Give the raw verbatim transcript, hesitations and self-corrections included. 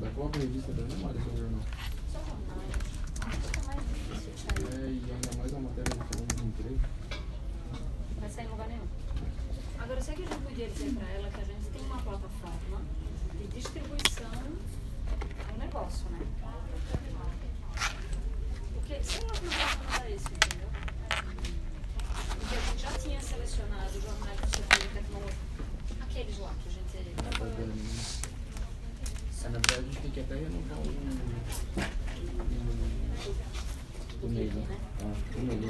Mas coloca a revista também, não olha seu jornal. Só online. Fica mais difícil de sair. É, e ainda mais a matéria de falando de emprego. Não vai sair em lugar nenhum. Agora, será que a gente podia dizer pra ela que a gente tem uma plataforma de distribuição do negócio, né? Porque se nós não fazemos isso, entendeu? Porque a gente já tinha selecionado o jornal do setor de tecnologia, aqueles lá que a gente... É, na verdade, a gente tem que até renovar o... o... o e-mail, né? Ah, o e-mail.